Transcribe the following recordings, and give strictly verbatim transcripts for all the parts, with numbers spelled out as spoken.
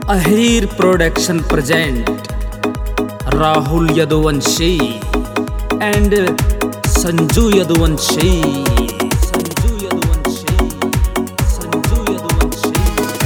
Ahir production present Rahul Yaduvanshi and Sanju Yaduvanshi. Sanju Yaduvanshi Sanju Yaduvanshi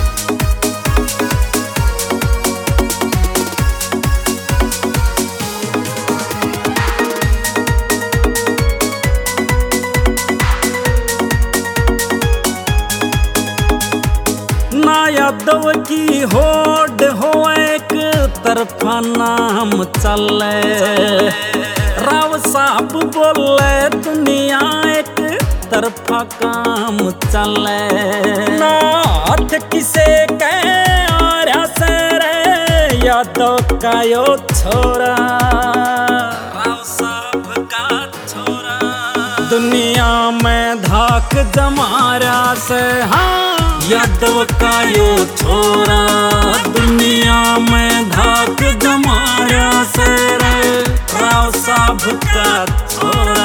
ना यादव की होड़ हो एक तरफा नाम चले, राव साहब बोले दुनिया एक तरफा काम चले। ना हाथ किसे कहे और से रे यादव का यो छोरा, राव साहब का छोरा दुनिया में धाक जमारा से। हाँ यादव का यो छोरा दुनिया में धाक जमाया से रे राव साहब का छोरा।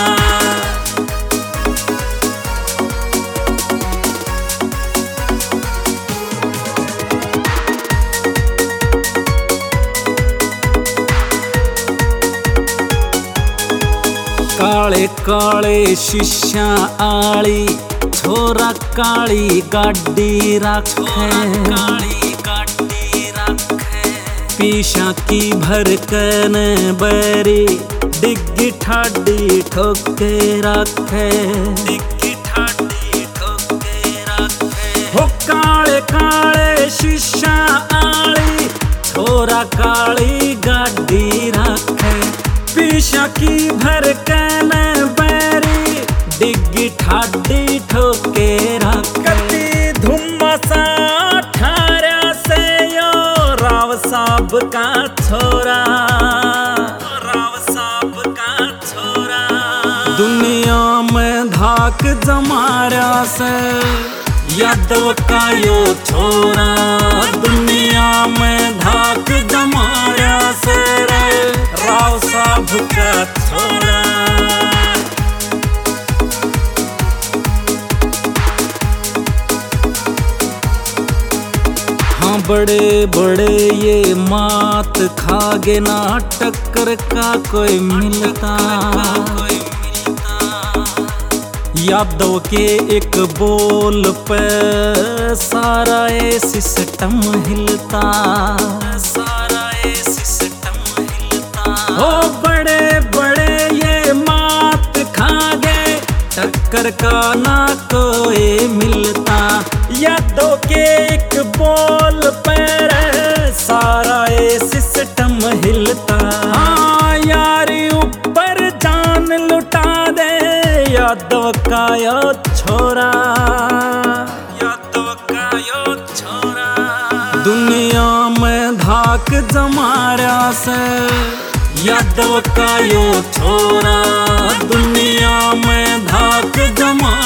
काले काले शीशा आली छोरा काली गाड़ी रखे, काली गाड़ी रखे पीछा की भरकन बैरी डिग्गी ठाडी ठोके रखे, डिग्गी ठाडी ठोके रखे। हो काले काले शीशा आली छोरा काली गाड़ी रखे, पीछा की भरकन बैरी डिग्गी ठाडी ठोके रखे। धुम्मसा ठारा से यो राव साहब का छोरा, राव साहब का छोरा दुनिया में धाक जमारा से। यादव का यो छोरा दुनिया में धाक जमारा से रे राव साहब का छोरा। बड़े बड़े ये मात खागे ना टक्कर का कोई मिलता, यादव के एक बोल पे सारा ये सिस्टम हिलता, सारा ये सिस्टम हिलता। हो बड़े बड़े ये मात खागे टक्कर का ना कोई मिलता, यादव के एक बोल पर सारा ये सिस्टम हिलता। हाँ यारी ऊपर जान लुटा दे यादव का यो छोरा, यादव का यो छोरा दुनिया में धाक जमारा से। यादव का यो छोरा दुनिया में धाक जमा